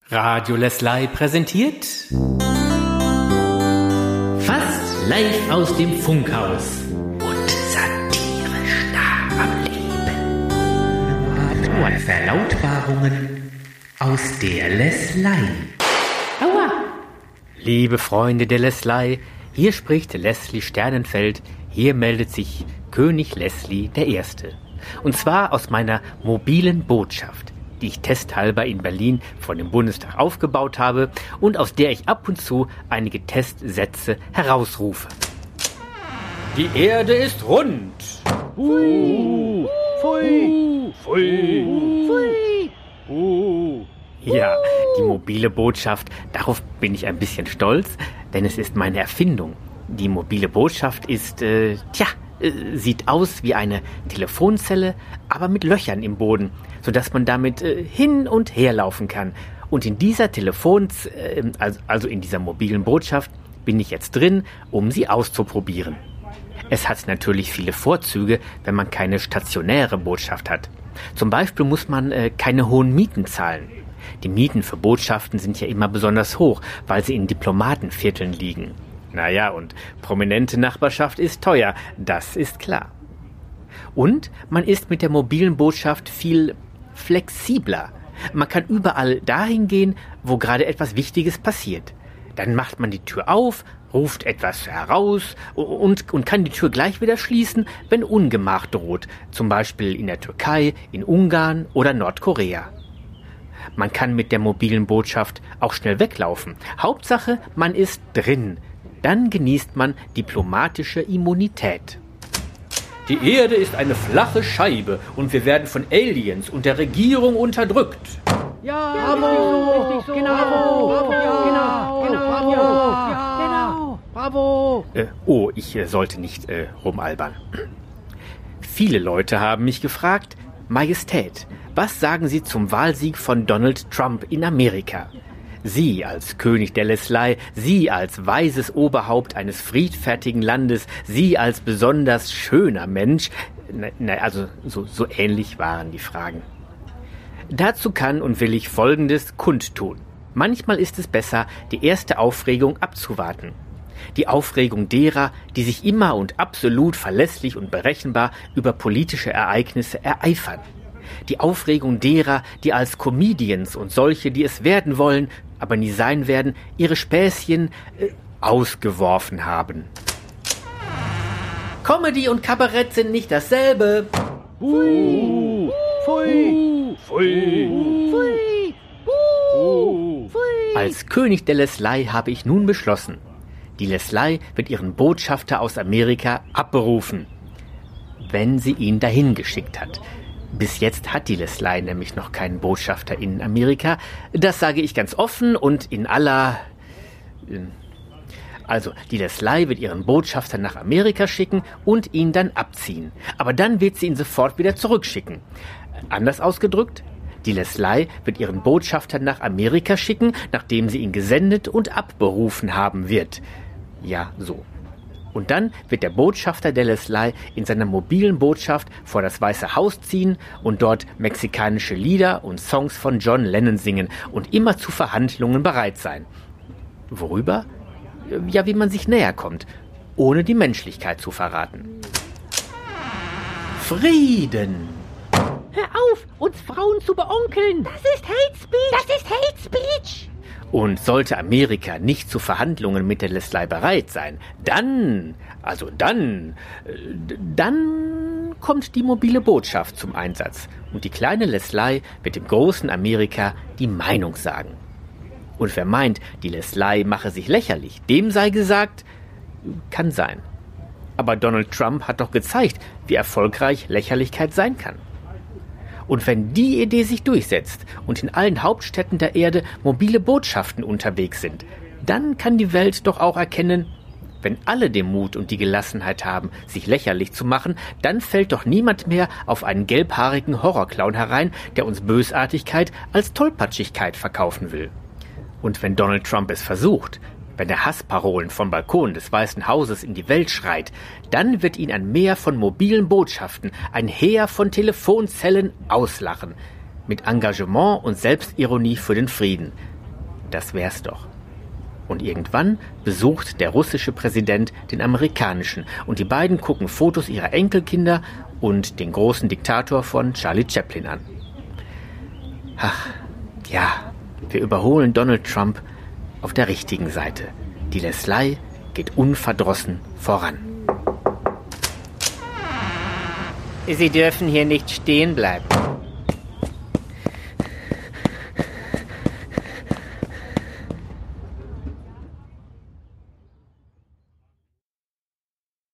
Radio Leslie präsentiert Fast live aus dem Funkhaus und satirisch nah am Leben. Verlautbarungen aus der Leslie. Aua! Liebe Freunde der Leslie, hier spricht Leslie Sternenfeld, hier meldet sich König Leslie I. Und zwar aus meiner mobilen Botschaft, die ich testhalber in Berlin vor dem Bundestag aufgebaut habe und aus der ich ab und zu einige Testsätze herausrufe. Die Erde ist rund. Pfui. Pfui. Pfui. Pfui. Ja, die mobile Botschaft, darauf bin ich ein bisschen stolz, denn es ist meine Erfindung. Die mobile Botschaft ist, sieht aus wie eine Telefonzelle, aber mit Löchern im Boden, sodass man damit hin und her laufen kann. Und in dieser also in dieser mobilen Botschaft bin ich jetzt drin, um sie auszuprobieren. Es hat natürlich viele Vorzüge, wenn man keine stationäre Botschaft hat. Zum Beispiel muss man keine hohen Mieten zahlen. Die Mieten für Botschaften sind ja immer besonders hoch, weil sie in Diplomatenvierteln liegen. Naja, und prominente Nachbarschaft ist teuer, das ist klar. Und man ist mit der mobilen Botschaft viel flexibler. Man kann überall dahin gehen, wo gerade etwas Wichtiges passiert. Dann macht man die Tür auf, ruft etwas heraus und kann die Tür gleich wieder schließen, wenn Ungemach droht. Zum Beispiel in der Türkei, in Ungarn oder Nordkorea. Man kann mit der mobilen Botschaft auch schnell weglaufen. Hauptsache, man ist drin. Dann genießt man diplomatische Immunität. Die Erde ist eine flache Scheibe und wir werden von Aliens und der Regierung unterdrückt. Ja, bravo, so, genau, bravo. Ich sollte nicht rumalbern. Viele Leute haben mich gefragt, Majestät, was sagen Sie zum Wahlsieg von Donald Trump in Amerika? Sie als König der Leslie, Sie als weises Oberhaupt eines friedfertigen Landes, Sie als besonders schöner Mensch, so ähnlich waren die Fragen. Dazu kann und will ich Folgendes kundtun. Manchmal ist es besser, die erste Aufregung abzuwarten. Die Aufregung derer, die sich immer und absolut verlässlich und berechenbar über politische Ereignisse ereifern. Die Aufregung derer, die als Comedians und solche, die es werden wollen, aber nie sein werden, ihre Späßchen ausgeworfen haben. Comedy und Kabarett sind nicht dasselbe. Pfui. Pfui. Pfui. Pfui. Pfui. Als König der Leslie habe ich nun beschlossen, die Leslie wird ihren Botschafter aus Amerika abberufen, wenn sie ihn dahin geschickt hat. Bis jetzt hat die Leslie nämlich noch keinen Botschafter in Amerika. Das sage ich ganz offen und in aller... Also, die Leslie wird ihren Botschafter nach Amerika schicken und ihn dann abziehen. Aber dann wird sie ihn sofort wieder zurückschicken. Anders ausgedrückt, die Leslie wird ihren Botschafter nach Amerika schicken, nachdem sie ihn gesendet und abberufen haben wird. Ja, so. Und dann wird der Botschafter der Leslie in seiner mobilen Botschaft vor das Weiße Haus ziehen und dort mexikanische Lieder und Songs von John Lennon singen und immer zu Verhandlungen bereit sein. Worüber? Ja, wie man sich näher kommt, ohne die Menschlichkeit zu verraten. Frieden! Hör auf, uns Frauen zu beonkeln! Das ist Hate Speech! Das ist Hate Speech! Und sollte Amerika nicht zu Verhandlungen mit der Leslie bereit sein, dann kommt die mobile Botschaft zum Einsatz und die kleine Leslie wird dem großen Amerika die Meinung sagen. Und wer meint, die Leslie mache sich lächerlich, dem sei gesagt, kann sein. Aber Donald Trump hat doch gezeigt, wie erfolgreich Lächerlichkeit sein kann. Und wenn die Idee sich durchsetzt und in allen Hauptstädten der Erde mobile Botschaften unterwegs sind, dann kann die Welt doch auch erkennen, wenn alle den Mut und die Gelassenheit haben, sich lächerlich zu machen, dann fällt doch niemand mehr auf einen gelbhaarigen Horrorclown herein, der uns Bösartigkeit als Tollpatschigkeit verkaufen will. Und wenn Donald Trump es versucht, wenn er Hassparolen vom Balkon des Weißen Hauses in die Welt schreit, dann wird ihn ein Meer von mobilen Botschaften, ein Heer von Telefonzellen auslachen. Mit Engagement und Selbstironie für den Frieden. das wär's doch. Und irgendwann besucht der russische Präsident den amerikanischen und die beiden gucken Fotos ihrer Enkelkinder und den großen Diktator von Charlie Chaplin an. Ach, ja, wir überholen Donald Trump auf der richtigen Seite. Die Leslie geht unverdrossen voran. Sie dürfen hier nicht stehen bleiben.